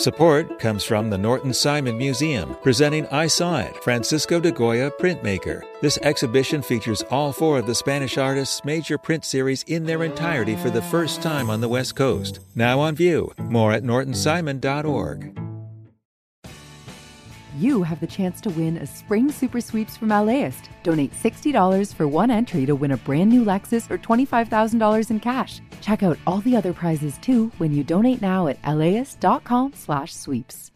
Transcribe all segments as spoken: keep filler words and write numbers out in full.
Support comes from the Norton Simon Museum, presenting I Saw It, Francisco de Goya Printmaker. This exhibition features all four of the Spanish artist's major print series in their entirety for the first time on the West Coast. Now on view. More at norton simon dot org. You have the chance to win a spring super sweeps from LAist. Donate sixty dollars for one entry to win a brand new Lexus or twenty-five thousand dollars in cash. Check out all the other prizes too when you donate now at laist.com slash sweeps.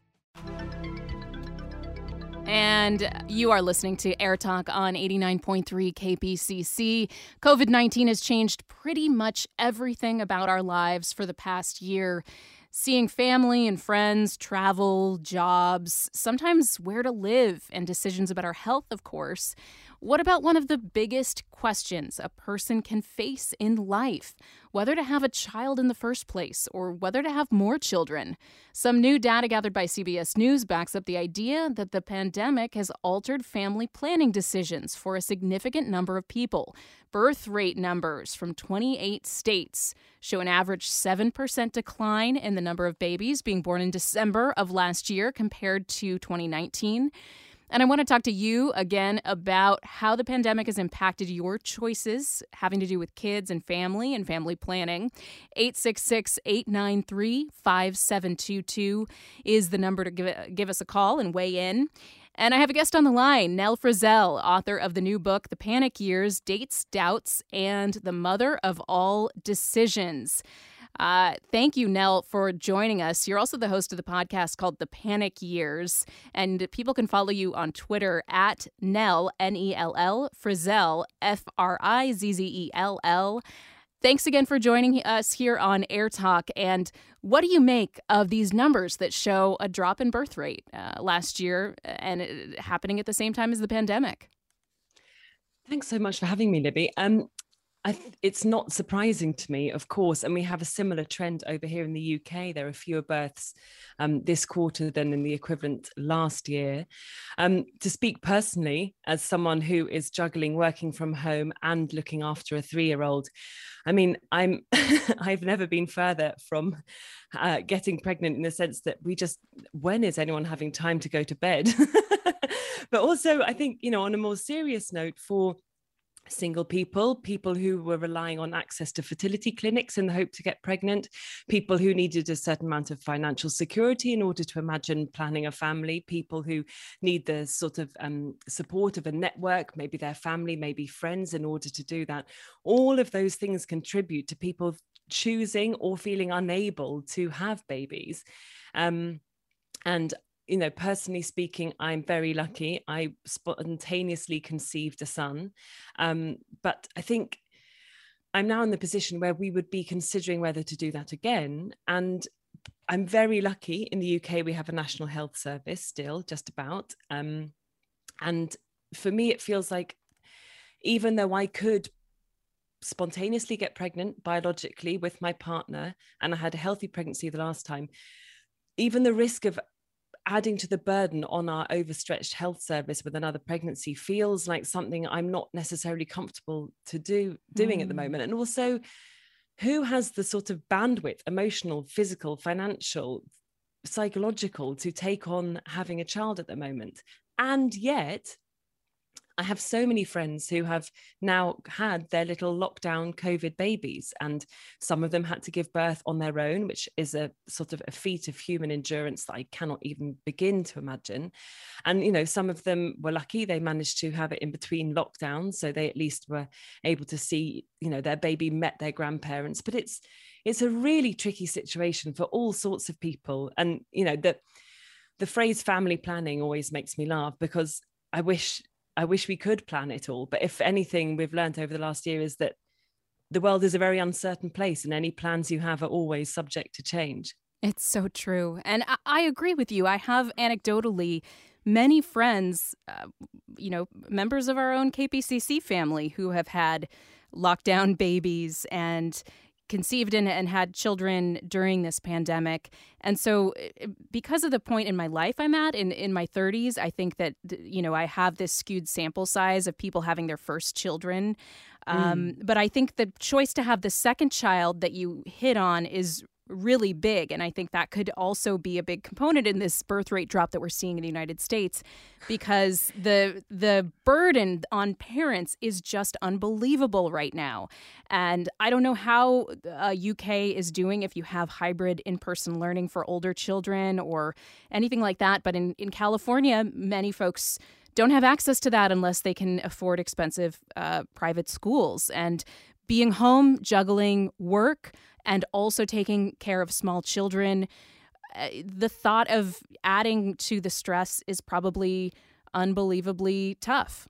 And you are listening to Air Talk on eighty-nine point three K P C C. covid nineteen has changed pretty much everything about our lives for the past year. Seeing family and friends, travel, jobs, sometimes where to live, and decisions about our health, of course. What about one of the biggest questions a person can face in life? Whether to have a child in the first place or whether to have more children. Some new data gathered by C B S News backs up the idea that the pandemic has altered family planning decisions for a significant number of people. Birth rate numbers from twenty-eight states show an average seven percent decline in the number of babies being born in December of last year compared to twenty nineteen. And I want to talk to you again about how the pandemic has impacted your choices having to do with kids and family and family planning. eight six six, eight nine three, five seven two two is the number to give, give us a call and weigh in. And I have a guest on the line, Nell Frizzell, author of the new book, The Panic Years, Dates, Doubts, and the Mother of All Decisions. Uh, thank you, Nell, for joining us. You're also the host of the podcast called The Panic Years, and people can follow you on Twitter at Nell, N E L L, Frizzell, F R I Z Z E L L. Thanks again for joining us here on Air Talk. And what do you make of these numbers that show a drop in birth rate uh, last year and it happening at the same time as the pandemic? Thanks so much for having me, Libby. Um, I th- it's not surprising to me, of course, and we have a similar trend over here in the U K. There are fewer births um, this quarter than in the equivalent last year. Um, to speak personally, as someone who is juggling working from home and looking after a three-year-old, I mean, I'm I've never been further from uh, getting pregnant in the sense that we just, when is anyone having time to go to bed? But also, I think, you know, on a more serious note, for single people, people who were relying on access to fertility clinics in the hope to get pregnant, people who needed a certain amount of financial security in order to imagine planning a family, people who need the sort of um, support of a network, maybe their family, maybe friends in order to do that. All of those things contribute to people choosing or feeling unable to have babies. Um, and You know, personally speaking, I'm very lucky. I spontaneously conceived a son. Um, but I think I'm now in the position where we would be considering whether to do that again. And I'm very lucky. In the U K, we have a national health service still, just about. Um, and for me, it feels like even though I could spontaneously get pregnant biologically with my partner, and I had a healthy pregnancy the last time, even the risk of adding to the burden on our overstretched health service with another pregnancy feels like something I'm not necessarily comfortable to do doing mm. at the moment. And also, who has the sort of bandwidth, emotional, physical, financial, psychological, to take on having a child at the moment? And yet, I have so many friends who have now had their little lockdown COVID babies, and some of them had to give birth on their own, which is a sort of a feat of human endurance that I cannot even begin to imagine. And, you know, some of them were lucky. They managed to have it in between lockdowns, so they at least were able to see, you know, their baby met their grandparents. But it's it's a really tricky situation for all sorts of people. And, you know, the, the phrase family planning always makes me laugh, because I wish... I wish we could plan it all. But if anything we've learned over the last year is that the world is a very uncertain place, and any plans you have are always subject to change. It's so true. And I, I agree with you. I have anecdotally many friends, uh, you know, members of our own K P C C family who have had lockdown babies and conceived and, and had children during this pandemic. And so because of the point in my life I'm at, in, in my thirties, I think that, you know, I have this skewed sample size of people having their first children. Um, mm. But I think the choice to have the second child that you hit on is really big. And I think that could also be a big component in this birth rate drop that we're seeing in the United States, because the the burden on parents is just unbelievable right now. And I don't know how uh, U K is doing if you have hybrid in-person learning for older children or anything like that. But in, in California, many folks don't have access to that unless they can afford expensive uh, private schools. And being home, juggling work, and also taking care of small children, uh, the thought of adding to the stress is probably unbelievably tough.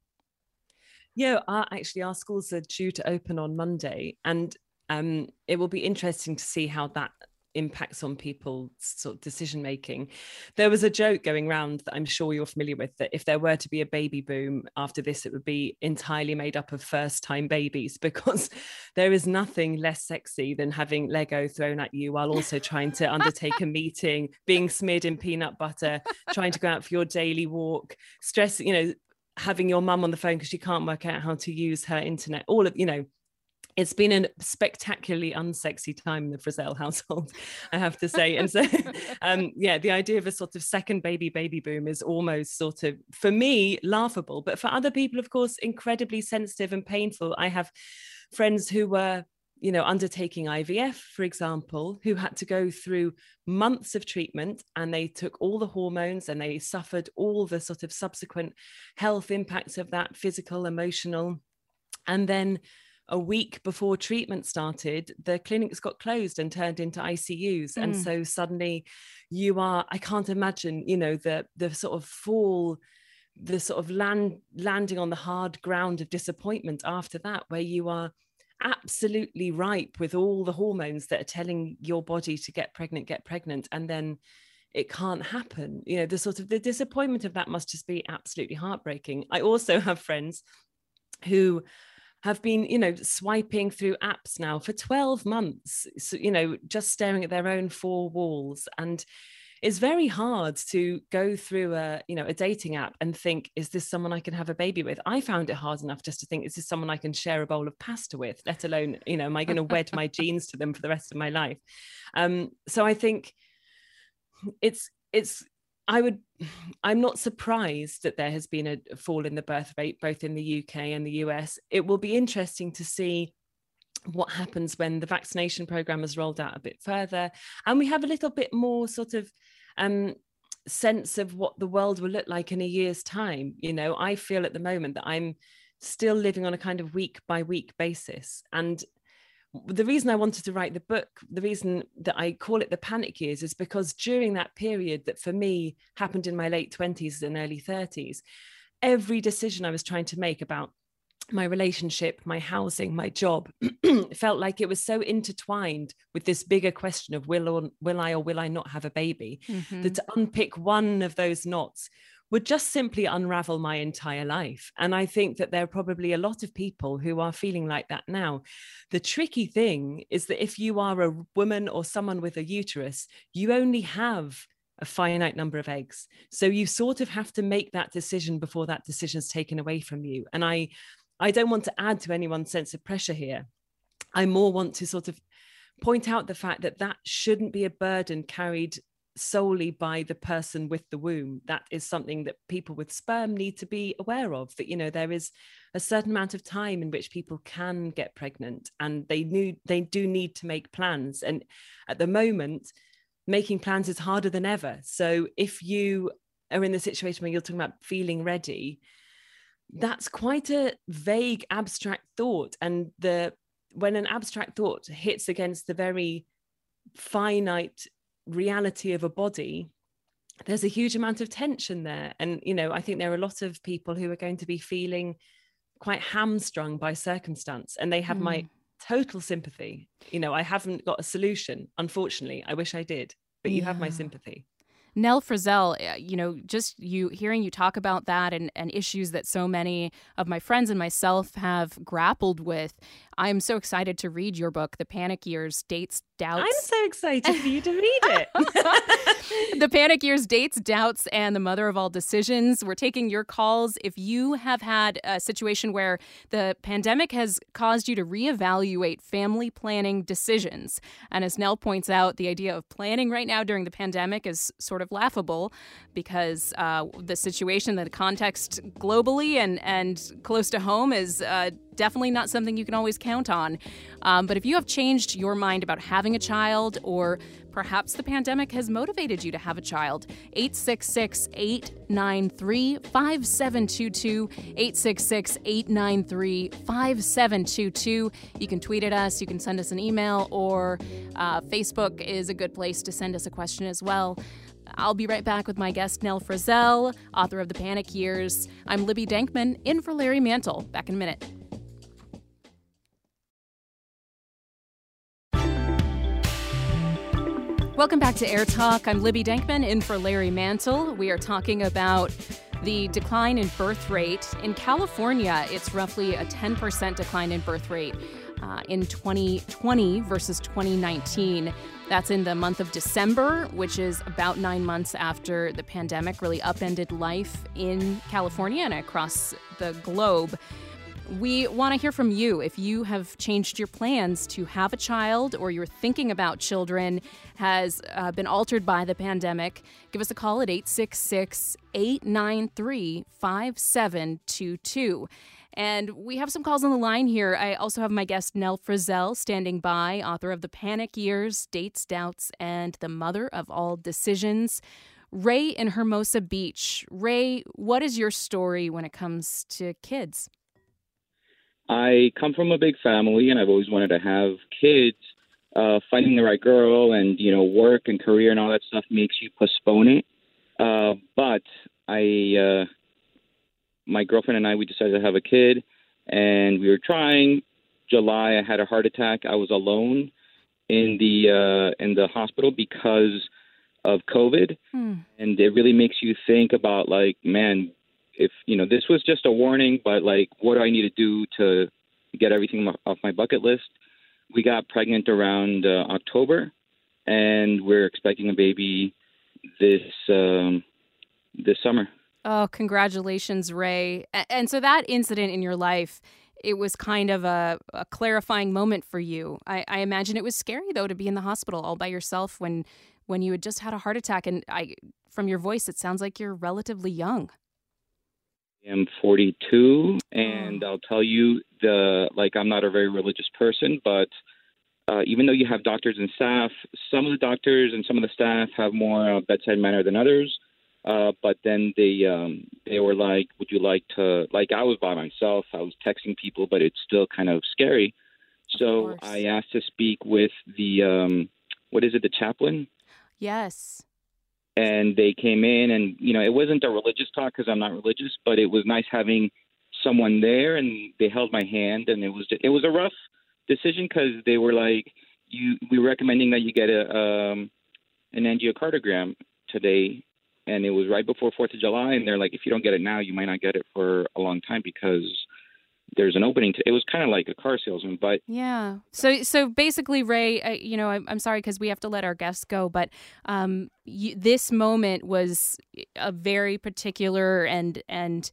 Yeah, our, actually, our schools are due to open on Monday, and um, it will be interesting to see how that impacts on people's sort of decision making. There was a joke going around that I'm sure you're familiar with, that if there were to be a baby boom after this, it would be entirely made up of first time babies, because there is nothing less sexy than having Lego thrown at you while also trying to undertake a meeting, being smeared in peanut butter, trying to go out for your daily walk, stress, you know, having your mum on the phone because she can't work out how to use her internet, all of, you know, it's been a spectacularly unsexy time in the Frizzell household, I have to say. And so, um, yeah, the idea of a sort of second baby baby boom is almost sort of, for me, laughable. But for other people, of course, incredibly sensitive and painful. I have friends who were, you know, undertaking I V F, for example, who had to go through months of treatment, and they took all the hormones and they suffered all the sort of subsequent health impacts of that, physical, emotional. And then a week before treatment started, the clinics got closed and turned into I C Us. Mm. And so suddenly you are, I can't imagine, you know, the the sort of fall, the sort of land landing on the hard ground of disappointment after that, where you are absolutely ripe with all the hormones that are telling your body to get pregnant, get pregnant, and then it can't happen. You know, the sort of the disappointment of that must just be absolutely heartbreaking. I also have friends who have been, you know, swiping through apps now for twelve months, so, you know, just staring at their own four walls. And it's very hard to go through a, you know, a dating app and think, is this someone I can have a baby with? I found it hard enough just to think, is this someone I can share a bowl of pasta with, let alone, you know, am I going to wed my genes to them for the rest of my life? Um, so I think it's, it's, I would, I'm not surprised that there has been a fall in the birth rate, both in the U K and the U S. It will be interesting to see what happens when the vaccination program is rolled out a bit further, and we have a little bit more sort of um, sense of what the world will look like in a year's time. You know, I feel at the moment that I'm still living on a kind of week by week basis. And the reason I wanted to write the book, the reason that I call it the panic years, is because during that period that for me happened in my late twenties and early thirties, every decision I was trying to make about my relationship, my housing, my job, felt like it was so intertwined with this bigger question of will or will I or will I not have a baby, mm-hmm. that to unpick one of those knots would just simply unravel my entire life. And I think that there are probably a lot of people who are feeling like that now. The tricky thing is that if you are a woman or someone with a uterus, you only have a finite number of eggs. So you sort of have to make that decision before that decision is taken away from you. And I, I don't want to add to anyone's sense of pressure here. I more want to sort of point out the fact that that shouldn't be a burden carried solely by the person with the womb. That is something that people with sperm need to be aware of, that, you know, there is a certain amount of time in which people can get pregnant, and they knew they do need to make plans. And at the moment, making plans is harder than ever. So if you are in the situation where you're talking about feeling ready, that's quite a vague, abstract thought. And the when an abstract thought hits against the very finite reality of a body, there's a huge amount of tension there. And, you know, I think there are a lot of people who are going to be feeling quite hamstrung by circumstance, and they have mm. my total sympathy. You know, I haven't got a solution, unfortunately. I wish I did, but you yeah. have my sympathy. Nell Frizzell, you know, just you hearing you talk about that and, and issues that so many of my friends and myself have grappled with, I'm so excited to read your book, The Panic Years, Dates, Doubts. I'm so excited for you to read it. The Panic Years, Dates, Doubts, and the Mother of All Decisions. We're taking your calls. If you have had a situation where the pandemic has caused you to reevaluate family planning decisions, and as Nell points out, the idea of planning right now during the pandemic is sort of laughable because uh, the situation, the context globally and, and close to home is uh, definitely not something you can always count on. Um, but if you have changed your mind about having a child, or perhaps the pandemic has motivated you to have a child, eight six six, eight nine three, five seven two two, eight six six, eight nine three, five seven two two. You can tweet at us, you can send us an email, or uh, Facebook is a good place to send us a question as well. I'll be right back with my guest, Nell Frizzell, author of The Panic Years. I'm Libby Denkman, in for Larry Mantle. Back in a minute. Welcome back to Air Talk. I'm Libby Denkman, in for Larry Mantle. We are talking about the decline in birth rate. In California, it's roughly a ten percent decline in birth rate uh, in twenty twenty versus twenty nineteen. That's in the month of December, which is about nine months after the pandemic really upended life in California and across the globe. We want to hear from you. If you have changed your plans to have a child, or you're thinking about children, has uh, been altered by the pandemic, give us a call at eight six six, eight nine three, five seven two two. And we have some calls on the line here. I also have my guest, Nell Frizzell, standing by, author of The Panic Years, Dates, Doubts, and the Mother of All Decisions. Ray in Hermosa Beach. Ray, what is your story when it comes to kids? I come from a big family, and I've always wanted to have kids. Uh, finding the right girl and, you know, work and career and all that stuff makes you postpone it. Uh, but I, uh, my girlfriend and I, we decided to have a kid, and we were trying. July, I had a heart attack. I was alone in the uh, in the hospital because of COVID, hmm. and it really makes you think about, like, man, if, you know, this was just a warning, but, like, what do I need to do to get everything off my bucket list? We got pregnant around uh, October, and we're expecting a baby this um, this summer. Oh, congratulations, Ray. And so that incident in your life, it was kind of a, a clarifying moment for you. I, I imagine it was scary, though, to be in the hospital all by yourself when when you had just had a heart attack. And I, from your voice, it sounds like you're relatively young. I'm forty-two, and I'll tell you, the like, I'm not a very religious person, but uh, even though you have doctors and staff, some of the doctors and some of the staff have more uh, bedside manner than others. Uh, but then they um, they were like, would you like to, like, I was by myself, I was texting people, but it's still kind of scary. So I asked to speak with the, um, what is it, the chaplain? Yes. And they came in, and, you know, it wasn't a religious talk because I'm not religious, but it was nice having someone there, and they held my hand, and it was it was a rough decision because they were like, you we were recommending that you get a um, an angiocardiogram today, and it was right before fourth of July, and they're like, if you don't get it now, you might not get it for a long time because there's an opening. To, it was kind of like a car salesman, but yeah. So, so basically, Ray, I, you know, I'm, I'm sorry because we have to let our guests go, but um, you, this moment was a very particular and and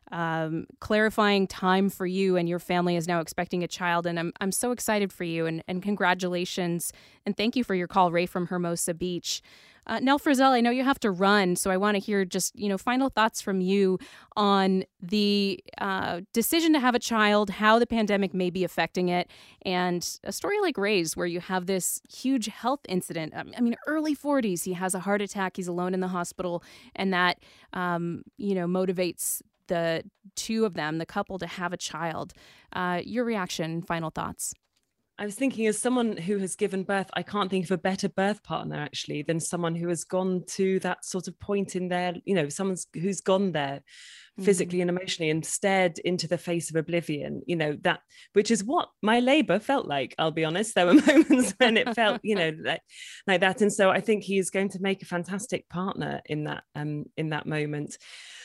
um, clarifying time for you, and your family is now expecting a child, and I'm I'm so excited for you, and and congratulations, and thank you for your call, Ray from Hermosa Beach. Uh, Nell Frizzell, I know you have to run, so I want to hear just, you know, final thoughts from you on the uh, decision to have a child, how the pandemic may be affecting it, and a story like Ray's where you have this huge health incident. I mean, early forties, he has a heart attack, he's alone in the hospital, and that, um, you know, motivates the two of them, the couple, to have a child. Uh, your reaction, final thoughts? I was thinking, as someone who has given birth, I can't think of a better birth partner, actually, than someone who has gone to that sort of point in their, you know, someone who's gone there physically mm. and emotionally and stared into the face of oblivion, you know, that, which is what my labor felt like, I'll be honest. There were moments when it felt, you know, like, like that. And so I think he is going to make a fantastic partner in that, um, in that moment.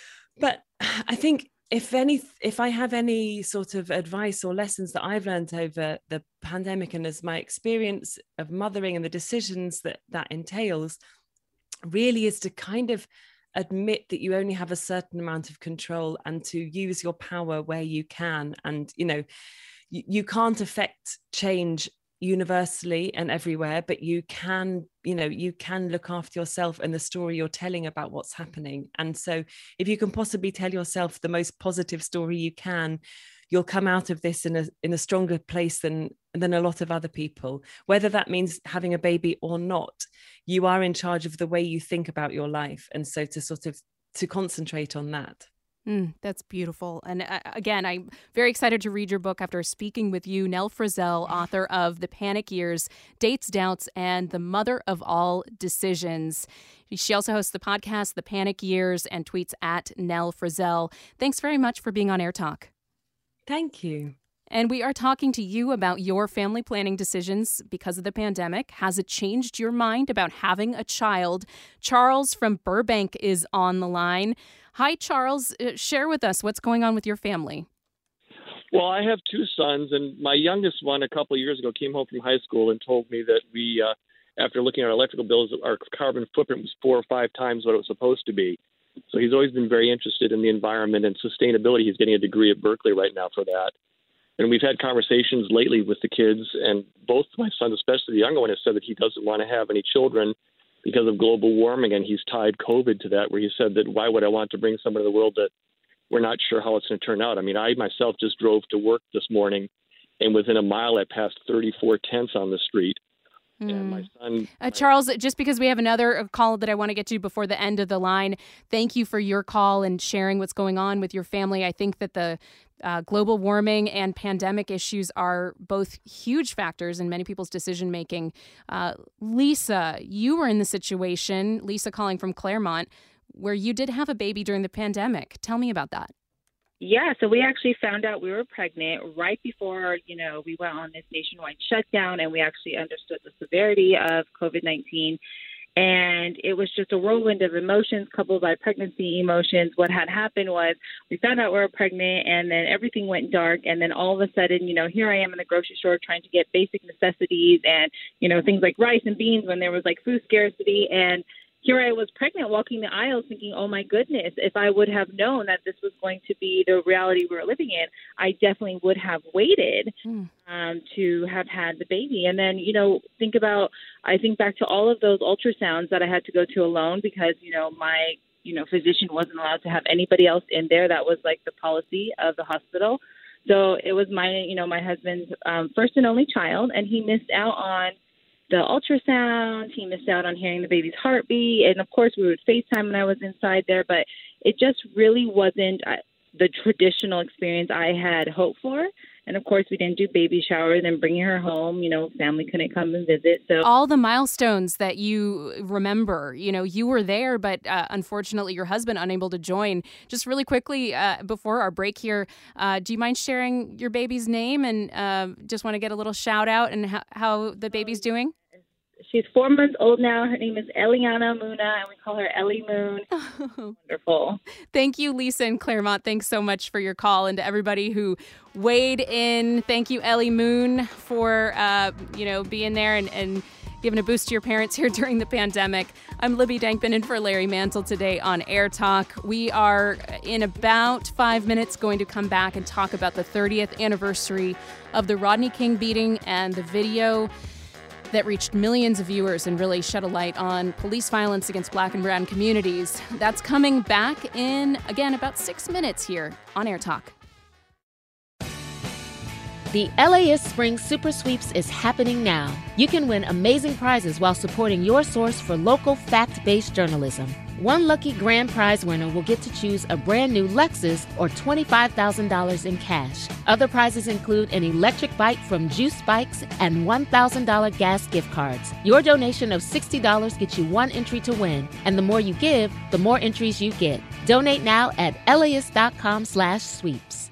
But I think, If any, if I have any sort of advice or lessons that I've learned over the pandemic and as my experience of mothering and the decisions that that entails, really is to kind of admit that you only have a certain amount of control and to use your power where you can. And, you know, you, you can't affect change universally and everywhere, but you can, you know, you can look after yourself and the story you're telling about what's happening. And so if you can possibly tell yourself the most positive story you can, you'll come out of this in a in a stronger place than than a lot of other people. Whether that means having a baby or not, you are in charge of the way you think about your life. And so to sort of to concentrate on that. Mm, that's beautiful. And uh, again, I'm very excited to read your book after speaking with you, Nell Frizzell, author of The Panic Years, Dates, Doubts, and the Mother of All Decisions. She also hosts the podcast, The Panic Years, and tweets at Nell Frizzell. Thanks very much for being on Air Talk. Thank you. And we are talking to you about your family planning decisions because of the pandemic. Has it changed your mind about having a child? Charles from Burbank is on the line. Hi, Charles. Share with us what's going on with your family. Well, I have two sons, and my youngest one a couple of years ago came home from high school and told me that we, uh, after looking at our electrical bills, our carbon footprint was four or five times what it was supposed to be. So he's always been very interested in the environment and sustainability. He's getting a degree at Berkeley right now for that. And we've had conversations lately with the kids, and both my sons, especially the younger one, has said that he doesn't want to have any children because of global warming, and he's tied COVID to that, where he said that why would I want to bring someone to the world that we're not sure how it's going to turn out. I mean, I myself just drove to work this morning, and within a mile I passed thirty-four tents on the street. Mm. And my son, uh, Charles, just because we have another call that I want to get to before the end of the line, thank you for your call and sharing what's going on with your family. I think that the uh, global warming and pandemic issues are both huge factors in many people's decision making. Uh, Lisa, you were in the situation, Lisa calling from Claremont, where you did have a baby during the pandemic. Tell me about that. Yeah, so we actually found out we were pregnant right before, you know, we went on this nationwide shutdown, and we actually understood the severity of COVID nineteen. And it was just a whirlwind of emotions coupled by pregnancy emotions. What had happened was we found out we were pregnant, and then everything went dark. And then all of a sudden, you know, here I am in the grocery store trying to get basic necessities and, you know, things like rice and beans when there was like food scarcity. And here I was pregnant, walking the aisles thinking, oh, my goodness, if I would have known that this was going to be the reality we were living in, I definitely would have waited mm. um, to have had the baby. And then, you know, think about, I think back to all of those ultrasounds that I had to go to alone because, you know, my, you know, physician wasn't allowed to have anybody else in there. That was like the policy of the hospital. So it was my, you know, my husband's um, first and only child, and he missed out on the ultrasound. He missed out on hearing the baby's heartbeat. And of course, we would FaceTime when I was inside there, but it just really wasn't the traditional experience I had hoped for. And of course, we didn't do baby shower, then bringing her home, you know, family couldn't come and visit. So all the milestones that you remember, you know, you were there, but uh, unfortunately your husband unable to join. Just really quickly uh, before our break here, uh, do you mind sharing your baby's name? And uh, just want to get a little shout out and how, how the baby's doing? She's four months old now. Her name is Eliana Muna, and we call her Ellie Moon. Wonderful. Thank you, Lisa in Claremont. Thanks so much for your call. And to everybody who weighed in, thank you, Ellie Moon, for uh, you know being there and, and giving a boost to your parents here during the pandemic. I'm Libby Dankman in for Larry Mantle today on Air Talk. We are, in about five minutes, going to come back and talk about the thirtieth anniversary of the Rodney King beating and the video that reached millions of viewers and really shed a light on police violence against Black and brown communities. That's coming back in, again, about six minutes here on Air Talk. The L A S Spring Super Sweeps is happening now. You can win amazing prizes while supporting your source for local fact-based journalism. One lucky grand prize winner will get to choose a brand new Lexus or twenty-five thousand dollars in cash. Other prizes include an electric bike from Juice Bikes and one thousand dollars gas gift cards. Your donation of sixty dollars gets you one entry to win, and the more you give, the more entries you get. Donate now at L A S dot com slash sweeps.